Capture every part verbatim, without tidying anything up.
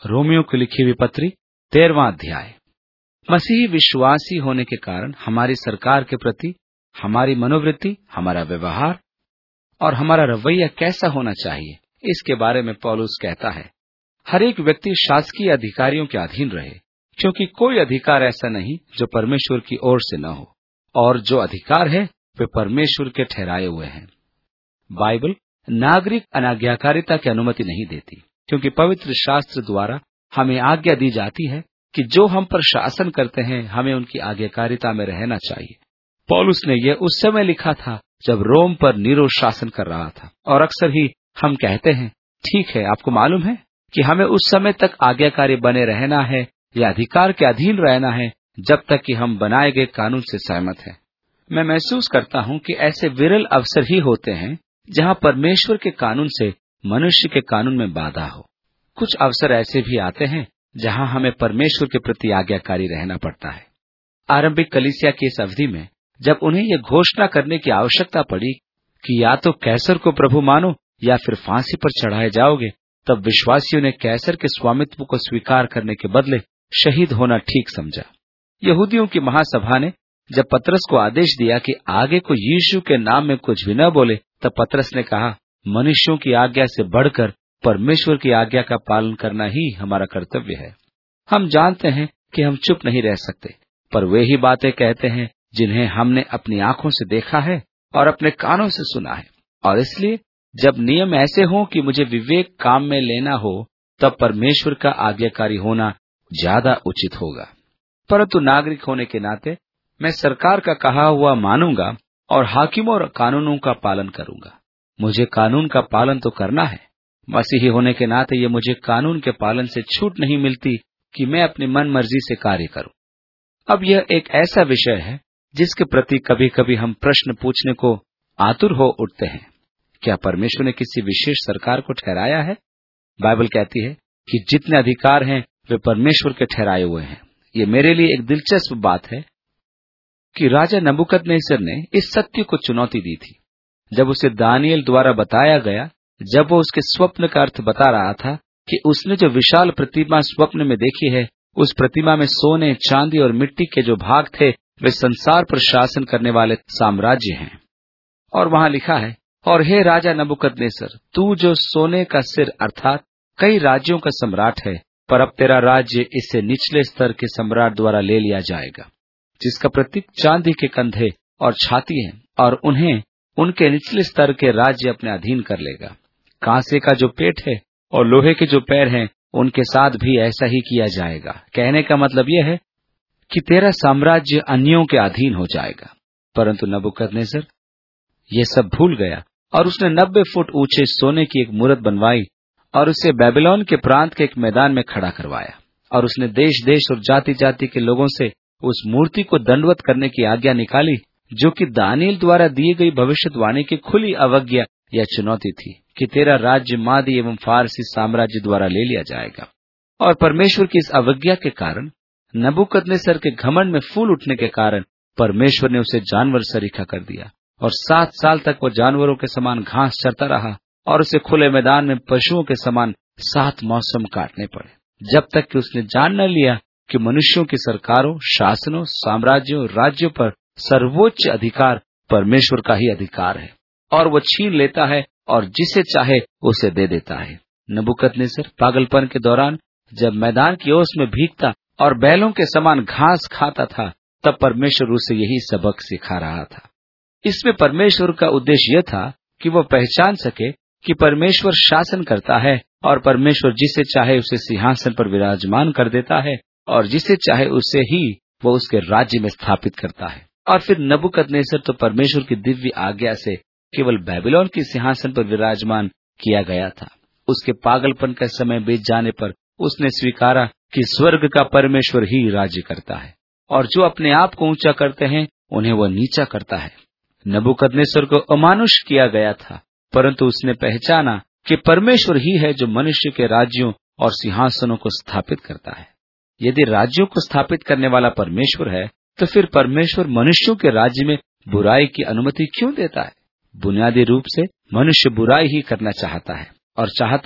Romeo को लिखी हुई पत्री तेरहवां अध्याय। मसीही विश्वासी होने के कारण हमारी सरकार के प्रति हमारी मनोवृत्ति, हमारा व्यवहार और हमारा रवैया कैसा होना चाहिए, इसके बारे में पौलुस कहता है, हर एक व्यक्ति शासकीय अधिकारियों के अधीन रहे, क्योंकि कोई अधिकार ऐसा नहीं जो परमेश्वर की ओर से न हो, और जो अधिकार है वे परमेश्वर के ठहराए हुए हैं। बाइबल नागरिक अनाज्ञाकारिता की अनुमति नहीं देती, क्योंकि पवित्र शास्त्र द्वारा हमें आज्ञा दी जाती है कि जो हम पर शासन करते हैं हमें उनकी आज्ञाकारिता में रहना चाहिए। पौलुस ने यह उस समय लिखा था जब रोम पर नीरो शासन कर रहा था, और अक्सर ही हम कहते हैं, ठीक है, आपको मालूम है कि हमें उस समय तक आज्ञाकारी बने रहना है या अधिकार के अधीन रहना है जब तक कि हम बनाए गए कानून से सहमत हैं। मैं महसूस करता हूं कि ऐसे विरल अवसर ही होते हैं जहां परमेश्वर के कानून से मनुष्य के कानून में बाधा हो। कुछ अवसर ऐसे भी आते हैं जहां हमें परमेश्वर के प्रति आज्ञाकारी रहना पड़ता है। आरंभिक कलीसिया की इस अवधि में जब उन्हें यह घोषणा करने की आवश्यकता पड़ी कि या तो कैसर को प्रभु मानो या फिर फांसी पर चढ़ाए जाओगे, तब विश्वासियों ने कैसर के स्वामित्व को स्वीकार करने के बदले शहीद होना ठीक समझा। यहूदियों की महासभा ने जब पतरस को आदेश दिया कि आगे को यीशु के नाम में कुछ भी न बोले, तब पतरस ने कहा, मनुष्यों की आज्ञा से बढ़कर परमेश्वर की आज्ञा का पालन करना ही हमारा कर्तव्य है। हम जानते हैं कि हम चुप नहीं रह सकते, पर वे ही बातें कहते हैं जिन्हें हमने अपनी आंखों से देखा है और अपने कानों से सुना है, और इसलिए जब नियम ऐसे हों कि मुझे विवेक काम में लेना हो, तब परमेश्वर का आज्ञाकारी होना ज्यादा उचित होगा। परंतु नागरिक होने के नाते मैं सरकार का कहा हुआ मानूंगा और हाकिमों और कानूनों का पालन करूंगा। मुझे कानून का पालन तो करना है। मसीही होने के नाते ये मुझे कानून के पालन से छूट नहीं मिलती कि मैं अपनी मन मर्जी से कार्य करूं। अब यह एक ऐसा विषय है जिसके प्रति कभी कभी हम प्रश्न पूछने को आतुर हो उठते हैं। क्या परमेश्वर ने किसी विशेष सरकार को ठहराया है? बाइबल कहती है कि जितने अधिकार हैं वे परमेश्वर के ठहराए हुए हैं। ये मेरे लिए एक दिलचस्प बात है कि राजा नबूकदनेस्सर ने इस सत्य को चुनौती दी थी जब उसे दानियेल द्वारा बताया गया, जब वो उसके स्वप्न का अर्थ बता रहा था कि उसने जो विशाल प्रतिमा स्वप्न में देखी है, उस प्रतिमा में सोने, चांदी और मिट्टी के जो भाग थे वे संसार पर शासन करने वाले साम्राज्य हैं। और वहां लिखा है, और हे राजा नबूकदनेस्सर, तू जो सोने का सिर अर्थात कई राज्यों का सम्राट है, पर अब तेरा राज्य इससे निचले स्तर के सम्राट द्वारा ले लिया जाएगा, जिसका प्रतीक चांदी के कंधे और छाती है, और उन्हें उनके निचले स्तर के राज्य अपने अधीन कर लेगा। कांसे का जो पेट है और लोहे के जो पैर हैं, उनके साथ भी ऐसा ही किया जाएगा। कहने का मतलब यह है कि तेरा साम्राज्य अन्यों के अधीन हो जाएगा। परंतु नबूकदनेस्सर ये सब भूल गया और उसने नब्बे फुट ऊंचे सोने की एक मूरत बनवाई और उसे बेबीलोन के प्रांत के एक मैदान में खड़ा करवाया, और उसने देश देश और जाति जाति के लोगों से उस मूर्ति को दंडवत करने की आज्ञा निकाली, जो कि दानियेल द्वारा दी गई भविष्यवाणी की खुली अवज्ञा या चुनौती थी कि तेरा राज्य मादी एवं फारसी साम्राज्य द्वारा ले लिया जाएगा। और परमेश्वर की इस अवज्ञा के कारण, नबूकदनेस्सर के घमंड में फूल उठने के कारण, परमेश्वर ने उसे जानवर सरीखा कर दिया, और सात साल तक वो जानवरों के समान घास चरता रहा, और उसे खुले मैदान में पशुओं के समान सात मौसम काटने पड़े, जब तक कि उसने जान न लिया कि मनुष्यों की सरकारों, शासनों, साम्राज्यों, राज्यों पर सर्वोच्च अधिकार परमेश्वर का ही अधिकार है, और वो छीन लेता है और जिसे चाहे उसे दे देता है। नबूकदनेस्सर पागलपन के दौरान जब मैदान की ओस में भीगता और बैलों के समान घास खाता था, तब परमेश्वर उसे यही सबक सिखा रहा था। इसमें परमेश्वर का उद्देश्य यह था कि वो पहचान सके कि परमेश्वर शासन करता है, और परमेश्वर जिसे चाहे उसे सिंहासन पर विराजमान कर देता है, और जिसे चाहे उसे ही वो उसके राज्य में स्थापित करता है। और फिर नबूकदनेस्सर तो परमेश्वर की दिव्य आज्ञा से केवल बेबीलोन के सिंहासन पर विराजमान किया गया था। उसके पागलपन का समय बीत जाने पर उसने स्वीकारा कि स्वर्ग का परमेश्वर ही राज्य करता है, और जो अपने आप को ऊंचा करते हैं उन्हें वह नीचा करता है। नबूकदनेस्सर को अमानुष किया गया था, परंतु उसने पहचाना कि परमेश्वर ही है जो मनुष्य के राज्यों और सिंहासनों को स्थापित करता है। यदि राज्यों को स्थापित करने वाला परमेश्वर है, तो फिर परमेश्वर मनुष्यों के राज्य में बुराई की अनुमति क्यों देता है? बुनियादी रूप से मनुष्य बुराई ही करना चाहता है, और चाहता है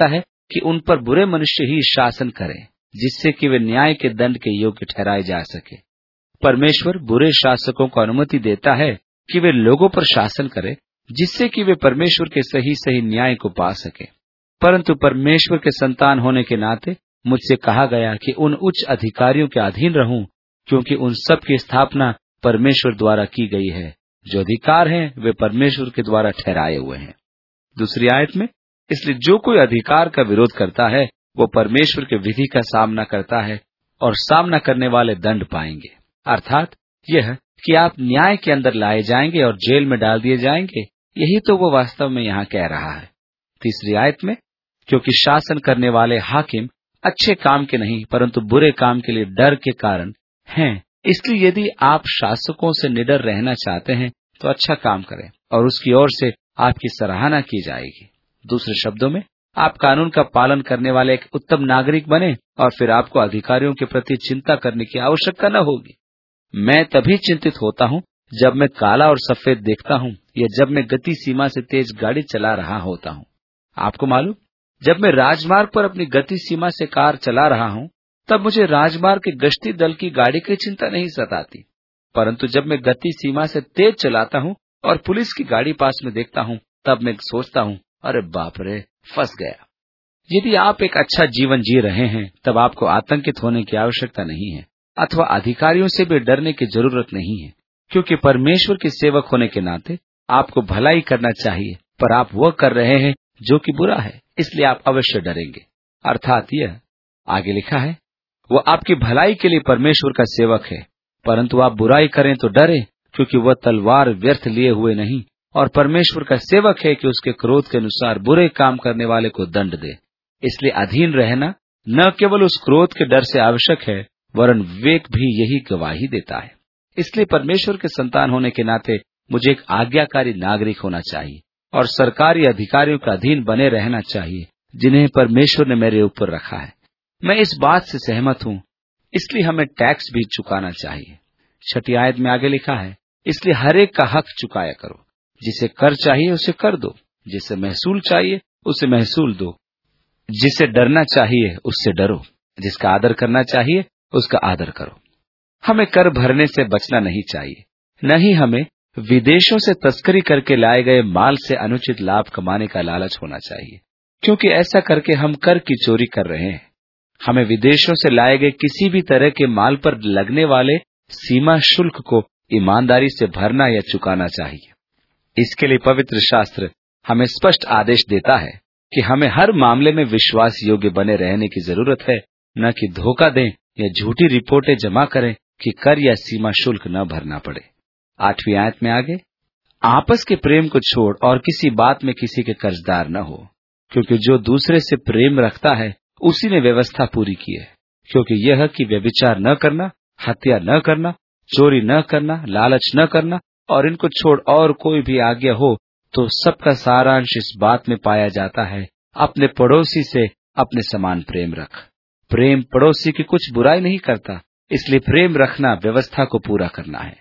कि उन पर बुरे मनुष्य ही शासन करें, जिससे कि वे न्याय के दंड के योग्य ठहराए जा सके। परमेश्वर बुरे शासकों को अनुमति देता है कि वे लोगों पर शासन करें, जिससे कि वे परमेश्वर के सही सही न्याय को पा सके। परंतु परमेश्वर के संतान होने के नाते मुझसे कहा गया कि उन उच्च अधिकारियों के अधीन रहूं, क्योंकि उन सब की स्थापना परमेश्वर द्वारा की गई है। जो अधिकार हैं वे परमेश्वर के द्वारा ठहराए हुए हैं। दूसरी आयत में, इसलिए जो कोई अधिकार का विरोध करता है वो परमेश्वर के विधि का सामना करता है और सामना करने वाले दंड पाएंगे। अर्थात यह कि आप न्याय के अंदर लाए जाएंगे और जेल में डाल दिए जाएंगे। यही तो वो वास्तव में यहाँ कह रहा है। तीसरी आयत में, क्योंकि शासन करने वाले हाकिम अच्छे काम के नहीं परंतु बुरे काम के लिए डर के कारण हैं, इसलिए यदि आप शासकों से निडर रहना चाहते हैं तो अच्छा काम करें और उसकी ओर से आपकी सराहना की जाएगी। दूसरे शब्दों में, आप कानून का पालन करने वाले एक उत्तम नागरिक बने और फिर आपको अधिकारियों के प्रति चिंता करने की आवश्यकता न होगी। मैं तभी चिंतित होता हूँ जब मैं काला और सफेद देखता हूँ या जब मैं गति सीमा से तेज गाड़ी चला रहा होता हूँ। आपको मालूम, जब मैं राजमार्ग पर अपनी गति सीमा से कार चला रहा हूँ तब मुझे राजमार्ग के गश्ती दल की गाड़ी की चिंता नहीं सताती, परंतु जब मैं गति सीमा से तेज चलाता हूँ और पुलिस की गाड़ी पास में देखता हूँ तब मैं सोचता हूँ, अरे बाप रे, फंस गया। यदि आप एक अच्छा जीवन जी रहे हैं तब आपको आतंकित होने की आवश्यकता नहीं है अथवा अधिकारियों से भी डरने की जरूरत नहीं है, क्योंकि परमेश्वर के सेवक होने के नाते आपको भलाई करना चाहिए, पर आप वह कर रहे हैं जो कि बुरा है, इसलिए आप अवश्य डरेंगे। अर्थात यह आगे लिखा है, वो आपकी भलाई के लिए परमेश्वर का सेवक है, परंतु आप बुराई करें तो डरे, क्योंकि वह तलवार व्यर्थ लिए हुए नहीं और परमेश्वर का सेवक है कि उसके क्रोध के अनुसार बुरे काम करने वाले को दंड दे। इसलिए अधीन रहना न केवल उस क्रोध के डर से आवश्यक है, वरन विवेक भी यही गवाही देता है। इसलिए परमेश्वर के संतान होने के नाते मुझे एक आज्ञाकारी नागरिक होना चाहिए और सरकारी अधिकारियों के अधीन बने रहना चाहिए, जिन्हें परमेश्वर ने मेरे ऊपर रखा है। मैं इस बात से सहमत हूँ, इसलिए हमें टैक्स भी चुकाना चाहिए। छठी आयत में आगे लिखा है, इसलिए हर एक का हक चुकाया करो, जिसे कर चाहिए उसे कर दो, जिसे महसूल चाहिए उसे महसूल दो, जिसे डरना चाहिए उससे डरो, जिसका आदर करना चाहिए उसका आदर करो। हमें कर भरने से बचना नहीं चाहिए, न ही हमें विदेशों से तस्करी करके लाए गए माल से अनुचित लाभ कमाने का लालच होना चाहिए, क्योंकि ऐसा करके हम कर की चोरी कर रहे हैं। हमें विदेशों से लाए गए किसी भी तरह के माल पर लगने वाले सीमा शुल्क को ईमानदारी से भरना या चुकाना चाहिए। इसके लिए पवित्र शास्त्र हमें स्पष्ट आदेश देता है कि हमें हर मामले में विश्वास योग्य बने रहने की जरूरत है, न कि धोखा दें या झूठी रिपोर्टें जमा करें कि कर या सीमा शुल्क न भरना पड़े। आठवीं आयत में आगे, आपस के प्रेम को छोड़ और किसी बात में किसी के कर्जदार न हो, क्योंकि जो दूसरे से प्रेम रखता है उसी ने व्यवस्था पूरी की है। क्योंकि यह कि व्यभिचार न करना, हत्या न करना, चोरी न करना, लालच न करना और इनको छोड़ और कोई भी आज्ञा हो तो सबका सारांश इस बात में पाया जाता है, अपने पड़ोसी से अपने समान प्रेम रख। प्रेम पड़ोसी की कुछ बुराई नहीं करता, इसलिए प्रेम रखना व्यवस्था को पूरा करना है।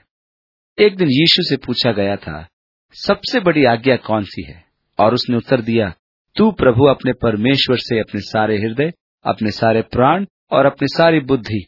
एक दिन यीशु से पूछा गया था, सबसे बड़ी आज्ञा कौन सी है? और उसने उत्तर दिया, तू प्रभु अपने परमेश्वर से अपने सारे हृदय, अपने सारे प्राण और अपनी सारी बुद्धि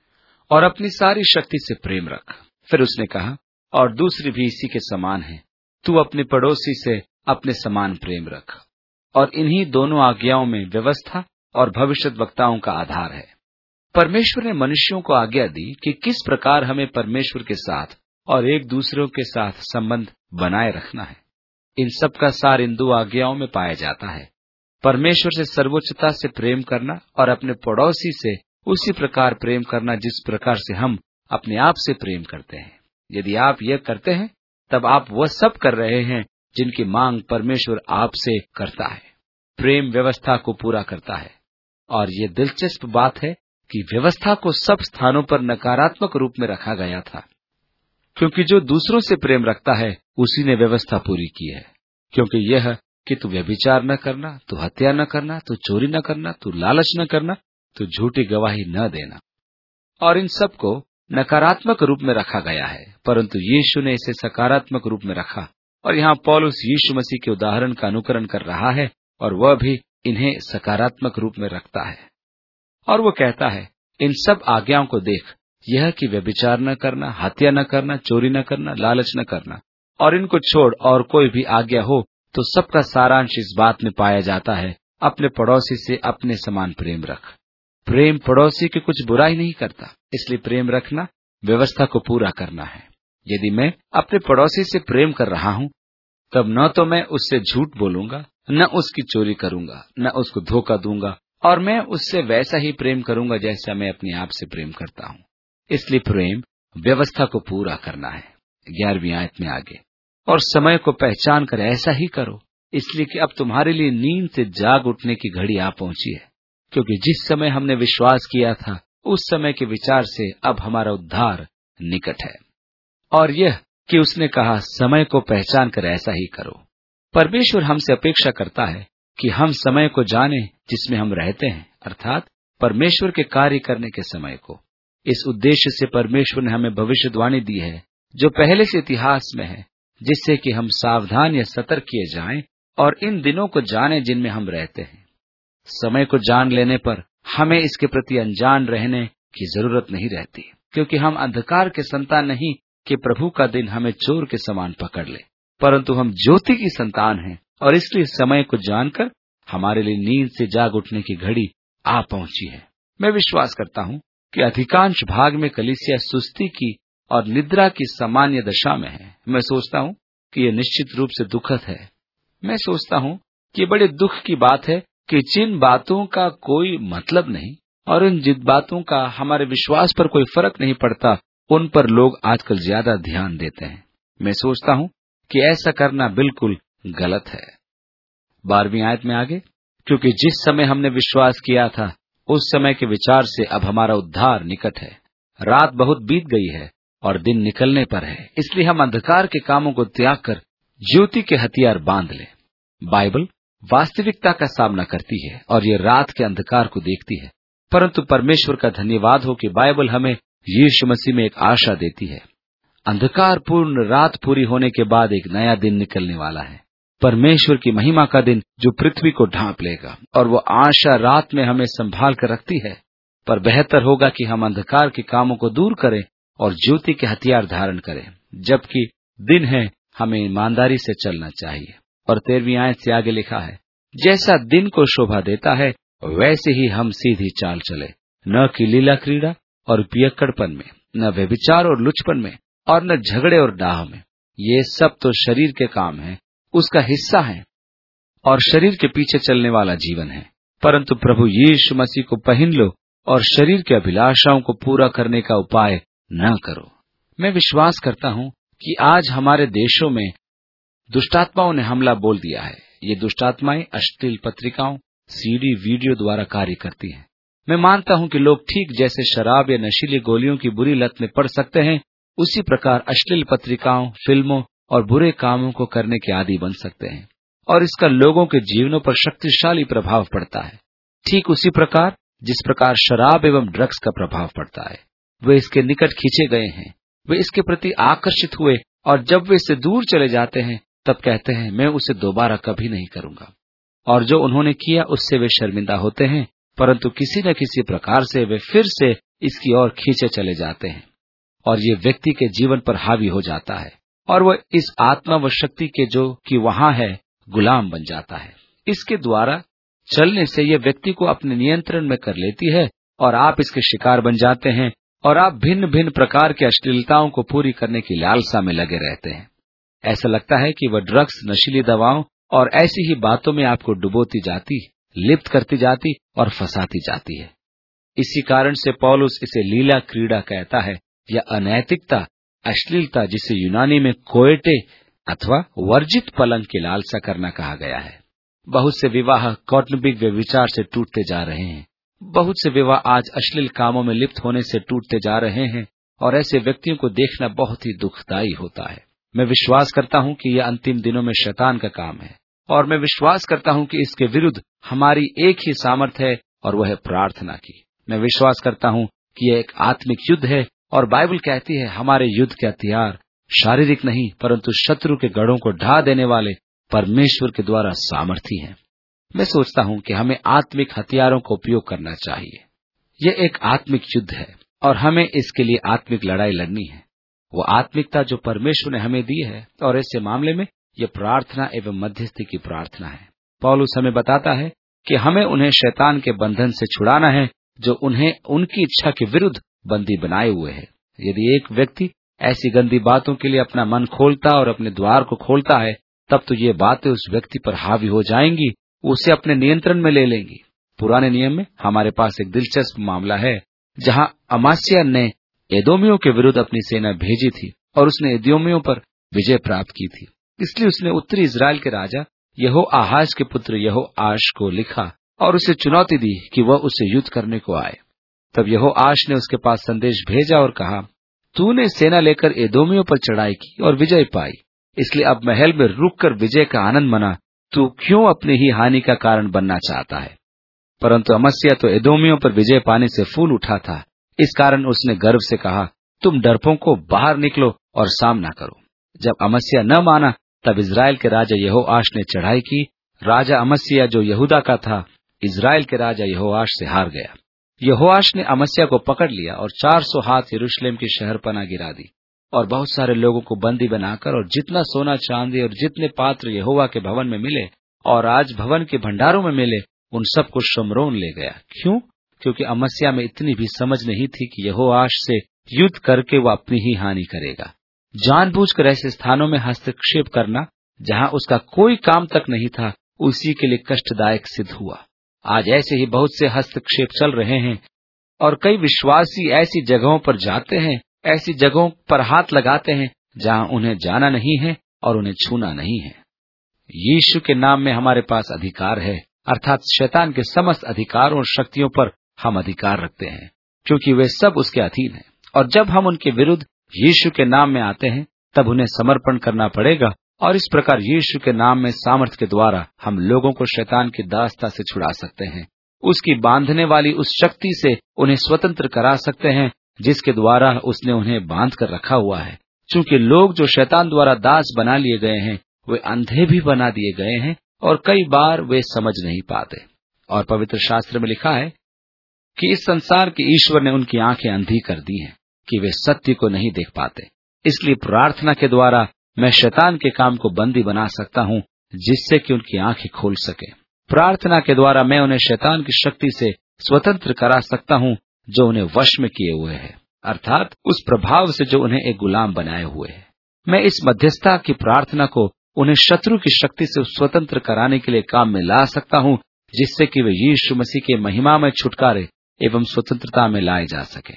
और अपनी सारी शक्ति से प्रेम रख। फिर उसने कहा, और दूसरी भी इसी के समान है, तू अपने पड़ोसी से अपने समान प्रेम रख। और इन्हीं दोनों आज्ञाओं में व्यवस्था और भविष्यद्वक्ताओं का आधार है। परमेश्वर ने मनुष्यों को आज्ञा दी कि किस प्रकार हमें परमेश्वर के साथ और एक दूसरों के साथ संबंध बनाए रखना है। इन सब का सार इन दो आज्ञाओं में पाया जाता है, परमेश्वर से सर्वोच्चता से प्रेम करना और अपने पड़ोसी से उसी प्रकार प्रेम करना जिस प्रकार से हम अपने आप से प्रेम करते हैं। यदि आप यह करते हैं तब आप वह सब कर रहे हैं जिनकी मांग परमेश्वर आपसे करता है। प्रेम व्यवस्था को पूरा करता है। और ये दिलचस्प बात है कि व्यवस्था को सब स्थानों पर नकारात्मक रूप में रखा गया था, क्योंकि जो दूसरों से प्रेम रखता है उसी ने व्यवस्था पूरी की है। क्योंकि यह कि तू व्यभिचार न करना, तू हत्या न करना, तू चोरी न करना, तू लालच न करना, तू झूठी गवाही न देना, और इन सब को नकारात्मक रूप में रखा गया है, परंतु यीशु ने इसे सकारात्मक रूप में रखा। और यहाँ पौलुस यीशु मसीह के उदाहरण का अनुकरण कर रहा है, और वह भी इन्हें सकारात्मक रूप में रखता है। और वो कहता है, इन सब आज्ञाओं को देख, यह कि व्यभिचार न करना, हत्या न करना, चोरी न करना, लालच न करना, और इनको छोड़ और कोई भी आज्ञा हो तो सबका सारांश इस बात में पाया जाता है, अपने पड़ोसी से अपने समान प्रेम रख। प्रेम पड़ोसी की कुछ बुराई नहीं करता, इसलिए प्रेम रखना व्यवस्था को पूरा करना है। यदि मैं अपने पड़ोसी से प्रेम कर रहा हूं, तब न तो मैं उससे झूठ बोलूंगा, न उसकी चोरी करूंगा, न उसको धोखा दूंगा, और मैं उससे वैसा ही प्रेम करूंगा जैसा मैं अपने आप से प्रेम करता हूं। इसलिए प्रेम व्यवस्था को पूरा करना है। ग्यारहवीं आयत में आगे, और समय को पहचान कर ऐसा ही करो, इसलिए कि अब तुम्हारे लिए नींद से जाग उठने की घड़ी आ पहुंची है, क्योंकि जिस समय हमने विश्वास किया था उस समय के विचार से अब हमारा उद्धार निकट है। और यह कि उसने कहा, समय को पहचान कर ऐसा ही करो। परमेश्वर हमसे अपेक्षा करता है कि हम समय को जाने जिसमें हम रहते हैं, अर्थात परमेश्वर के कार्य करने के समय को। इस उद्देश्य से परमेश्वर ने हमें भविष्यवाणी दी है जो पहले से इतिहास में है, जिससे कि हम सावधान या सतर्क किए जाएं और इन दिनों को जानें जिनमें हम रहते हैं। समय को जान लेने पर हमें इसके प्रति अनजान रहने की जरूरत नहीं रहती, क्योंकि हम अंधकार के संतान नहीं कि प्रभु का दिन हमें चोर के समान पकड़ ले, परंतु हम ज्योति की संतान हैं, और इसलिए समय को जानकर हमारे लिए नींद से जाग उठने की घड़ी आ पहुंची है। मैं विश्वास करता हूं कि अधिकांश भाग में कलीसिया सुस्ती की और निद्रा की सामान्य दशा में है। मैं सोचता हूं कि यह निश्चित रूप से दुखद है। मैं सोचता हूं कि ये बड़े दुख की बात है कि जिन बातों का कोई मतलब नहीं और इन जिन बातों का हमारे विश्वास पर कोई फर्क नहीं पड़ता, उन पर लोग आजकल ज्यादा ध्यान देते हैं। मैं सोचता हूं कि ऐसा करना बिल्कुल गलत है। बारहवीं आयत में आगे, क्योंकि जिस समय हमने विश्वास किया था उस समय के विचार से अब हमारा उद्धार निकट है। रात बहुत बीत गई है और दिन निकलने पर है, इसलिए हम अंधकार के कामों को त्याग कर ज्योति के हथियार बांध लें। बाइबल वास्तविकता का सामना करती है और ये रात के अंधकार को देखती है, परंतु परमेश्वर का धन्यवाद हो कि बाइबल हमें यीशु मसीह में एक आशा देती है। अंधकार पूर्ण रात पूरी होने के बाद एक नया दिन निकलने वाला है, परमेश्वर की महिमा का दिन जो पृथ्वी को ढांप लेगा, और वो आशा रात में हमें संभाल कर रखती है। पर बेहतर होगा कि हम अंधकार के कामों को दूर करें और ज्योति के हथियार धारण करें। जबकि दिन है, हमें ईमानदारी से चलना चाहिए। और तेरहवीं आयत से आगे लिखा है, जैसा दिन को शोभा देता है वैसे ही हम सीधी चाल चले, न कि लीला क्रीड़ा और पियक्कड़पन में, न व्यभिचार और लुचपन में, और न झगड़े और डाह में। ये सब तो शरीर के काम है, उसका हिस्सा है और शरीर के पीछे चलने वाला जीवन है। परंतु प्रभु यीशु मसीह को पहन लो और शरीर के अभिलाषाओं को पूरा करने का उपाय न करो। मैं विश्वास करता हूं कि आज हमारे देशों में दुष्टात्माओं ने हमला बोल दिया है। ये दुष्टात्माएं अश्लील पत्रिकाओं, सीडी, वीडियो द्वारा कार्य करती हैं। मैं मानता हूं कि लोग ठीक जैसे शराब या नशीली गोलियों की बुरी लत में पड़ सकते हैं, उसी प्रकार अश्लील पत्रिकाओं, फिल्मों और बुरे कामों को करने के आदी बन सकते हैं, और इसका लोगों के जीवनों पर शक्तिशाली प्रभाव पड़ता है। ठीक उसी प्रकार जिस प्रकार शराब एवं ड्रग्स का प्रभाव पड़ता है। वे इसके निकट खींचे गए हैं, वे इसके प्रति आकर्षित हुए, और जब वे इससे दूर चले जाते हैं तब कहते हैं, मैं उसे दोबारा कभी नहीं करूंगा। और जो उन्होंने किया उससे वे शर्मिंदा होते हैं, परंतु किसी न किसी प्रकार से वे फिर से इसकी ओर खींचे चले जाते हैं, और ये व्यक्ति के जीवन पर हावी हो जाता है, और वह इस आत्मा व शक्ति के जो कि वहां है गुलाम बन जाता है। इसके द्वारा चलने से यह व्यक्ति को अपने नियंत्रण में कर लेती है, और आप इसके शिकार बन जाते हैं, और आप भिन्न भिन्न प्रकार की अश्लीलताओं को पूरी करने की लालसा में लगे रहते हैं। ऐसा लगता है कि वह ड्रग्स, नशीली दवाओं और ऐसी ही बातों में आपको डुबोती जाती, लिप्त करती जाती और फंसाती जाती है। इसी कारण से पौलुस इसे लीला क्रीड़ा कहता है, या अनैतिकता, अश्लीलता, जिसे यूनानी में कोएटे अथवा वर्जित पलंग की लालसा करना कहा गया है। बहुत से विवाह कौटुंबिक व्यभिचार से टूटते जा रहे हैं। बहुत से विवाह आज अश्लील कामों में लिप्त होने से टूटते जा रहे हैं, और ऐसे व्यक्तियों को देखना बहुत ही दुखदायी होता है। मैं विश्वास करता हूं कि यह अंतिम दिनों में शैतान का काम है, और मैं विश्वास करता हूं कि इसके विरुद्ध हमारी एक ही सामर्थ है, और वह है प्रार्थना की। मैं विश्वास करता हूं कि यह एक आत्मिक युद्ध है, और बाइबल कहती है हमारे युद्ध के हथियार शारीरिक नहीं, परंतु शत्रु के गढ़ों को ढा देने वाले परमेश्वर के द्वारा सामर्थी हैं। मैं सोचता हूं कि हमें आत्मिक हथियारों का उपयोग करना चाहिए। यह एक आत्मिक युद्ध है और हमें इसके लिए आत्मिक लड़ाई लड़नी है। वो आत्मिकता जो परमेश्वर ने हमें दी है, और ऐसे मामले में यह प्रार्थना एवं मध्यस्थी की प्रार्थना है। पौलुस हमें बताता है कि हमें उन्हें शैतान के बंधन से छुड़ाना है, जो उन्हें उनकी इच्छा के विरुद्ध बंदी बनाए हुए है। यदि एक व्यक्ति ऐसी गंदी बातों के लिए अपना मन खोलता और अपने द्वार को खोलता है, तब तो ये बातें उस व्यक्ति पर हावी हो जाएंगी, उसे अपने नियंत्रण में ले लेंगी। पुराने नियम में हमारे पास एक दिलचस्प मामला है, जहां अमास्या ने एदोमियों के विरुद्ध अपनी सेना भेजी थी और उसने एदोमियों पर विजय प्राप्त की थी। इसलिए उसने उत्तरी इजराइल के राजा यहो आहाज के पुत्र यहो आश को लिखा और उसे चुनौती दी कि वह उससे युद्ध करने को आए। तब यहो आश ने उसके पास संदेश भेजा और कहा, तूने सेना लेकर एदोमियों पर चढ़ाई की और विजय पाई, इसलिए अब महल में रुककर विजय का आनंद मना। तू क्यों अपनी ही हानि का कारण बनना चाहता है? परंतु अमस्या तो एदोमियों पर विजय पाने से फूल उठा था। इस कारण उसने गर्व से कहा, तुम डरपों बाहर निकलो और सामना करो। जब अमस्या न माना, तब इजराइल के राजा यहोआश ने चढ़ाई की। राजा अमस्या जो यहूदा का था, इजराइल के राजा यहोआश से हार गया। यहोआश ने अमस्या को पकड़ लिया और चार सौ हाथ यरूशलेम की शहरपनाह गिरा दी और बहुत सारे लोगों को बंदी बनाकर, और जितना सोना चांदी और जितने पात्र यहोवा के भवन में मिले और राज भवन के भंडारों में मिले, उन सबको शमरोन ले गया। क्यों? क्योंकि अमस्या में इतनी भी समझ नहीं थी कि यहोआश से युद्ध करके वह अपनी ही हानि करेगा। जानबूझकर ऐसे स्थानों में हस्तक्षेप करना जहां उसका कोई काम तक नहीं था, उसी के लिए कष्टदायक सिद्ध हुआ। आज ऐसे ही बहुत से हस्तक्षेप चल रहे हैं और कई विश्वासी ऐसी जगहों पर जाते हैं, ऐसी जगहों पर हाथ लगाते हैं जहां उन्हें जाना नहीं है और उन्हें छूना नहीं है। यीशु के नाम में हमारे पास अधिकार है, अर्थात शैतान के समस्त अधिकारों और शक्तियों पर हम अधिकार रखते हैं, क्योंकि वे सब उसके अधीन हैं। और जब हम उनके विरुद्ध यीशु के नाम में आते हैं, तब उन्हें समर्पण करना पड़ेगा, और इस प्रकार यीशु के नाम में सामर्थ्य के द्वारा हम लोगों को शैतान की दासता से छुड़ा सकते हैं। उसकी बांधने वाली उस शक्ति से उन्हें स्वतंत्र करा सकते हैं, जिसके द्वारा उसने उन्हें बांध कर रखा हुआ है। चूंकि लोग जो शैतान द्वारा दास बना लिए गए हैं, वे अंधे भी बना दिए गए हैं और कई बार वे समझ नहीं पाते। और पवित्र शास्त्र में लिखा है कि इस संसार के ईश्वर ने उनकी आंखें अंधी कर दी हैं कि वे सत्य को नहीं देख पाते। इसलिए प्रार्थना के द्वारा मैं शैतान के काम को बंदी बना सकता हूं, जिससे कि उनकी आंखें खोल सके। प्रार्थना के द्वारा मैं उन्हें शैतान की शक्ति से स्वतंत्र करा सकता हूं, जो उन्हें वश में किए हुए है, अर्थात उस प्रभाव से जो उन्हें एक गुलाम बनाए हुए है। मैं इस मध्यस्थता की प्रार्थना को उन्हें शत्रु की शक्ति से स्वतंत्र कराने के लिए काम में ला सकता हूं, जिससे कि वे यीशु मसीह के महिमा में छुटकारे एवं स्वतंत्रता में लाए जा सके।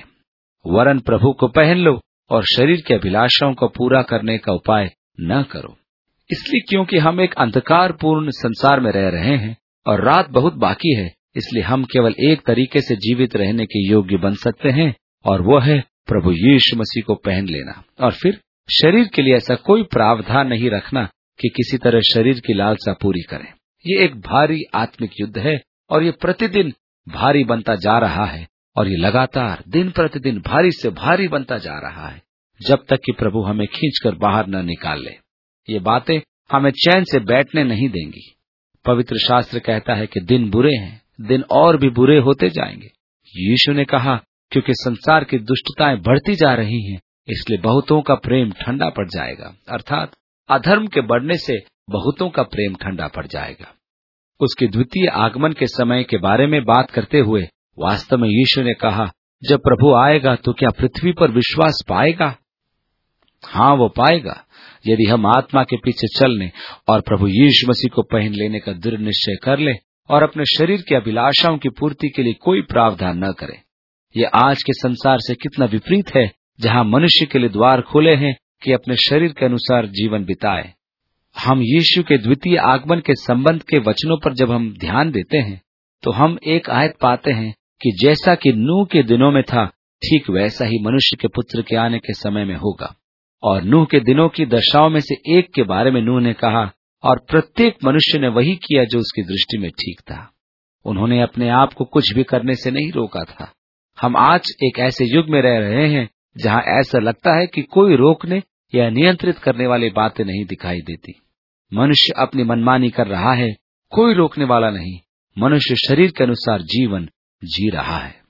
वरन प्रभु को पहन लो और शरीर की अभिलाषाओं को पूरा करने का उपाय न करो। इसलिए क्योंकि हम एक अंधकारपूर्ण संसार में रह रहे हैं और रात बहुत बाकी है, इसलिए हम केवल एक तरीके से जीवित रहने के योग्य बन सकते हैं, और वो है प्रभु यीशु मसीह को पहन लेना। और फिर शरीर के लिए ऐसा कोई प्रावधान नहीं रखना कि किसी तरह शरीर की लालसा पूरी करें। ये एक भारी आत्मिक युद्ध है और ये प्रतिदिन भारी बनता जा रहा है, और ये लगातार दिन प्रतिदिन भारी से भारी बनता जा रहा है, जब तक कि प्रभु हमें खींचकर बाहर न निकाल ले। ये बातें हमें चैन से बैठने नहीं देंगी। पवित्र शास्त्र कहता है कि दिन बुरे हैं, दिन और भी बुरे होते जाएंगे। यीशु ने कहा, क्योंकि संसार की दुष्टताएं बढ़ती जा रही हैं, इसलिए बहुतों का प्रेम ठंडा पड़ जाएगा, अर्थात अधर्म के बढ़ने से बहुतों का प्रेम ठंडा पड़ जाएगा। उसके द्वितीय आगमन के समय के बारे में बात करते हुए वास्तव में यीशु ने कहा, जब प्रभु आएगा तो क्या पृथ्वी पर विश्वास पाएगा? हाँ, वो पाएगा, यदि हम आत्मा के पीछे चलने और प्रभु यीशु मसीह को पहन लेने का दृढ़ निश्चय कर ले और अपने शरीर की अभिलाषाओं की पूर्ति के लिए कोई प्रावधान न करें। ये आज के संसार से कितना विपरीत है, जहाँ मनुष्य के लिए द्वार खुले हैं कि अपने शरीर के अनुसार जीवन बिताए। हम यीशु के द्वितीय आगमन के संबंध के वचनों पर जब हम ध्यान देते हैं, तो हम एक आयत पाते हैं कि जैसा कि नूह के दिनों में था, ठीक वैसा ही मनुष्य के पुत्र के आने के समय में होगा। और नूह के दिनों की दशाओं में से एक के बारे में नूह ने कहा, और प्रत्येक मनुष्य ने वही किया जो उसकी दृष्टि में ठीक था। उन्होंने अपने आप को कुछ भी करने से नहीं रोका था। हम आज एक ऐसे युग में रह रहे हैं जहां ऐसा लगता है कि कोई रोकने या नियंत्रित करने वाली बातें नहीं दिखाई देती। मनुष्य अपनी मनमानी कर रहा है कोई रोकने वाला नहीं, मनुष्य शरीर के अनुसार जीवन जी रहा है।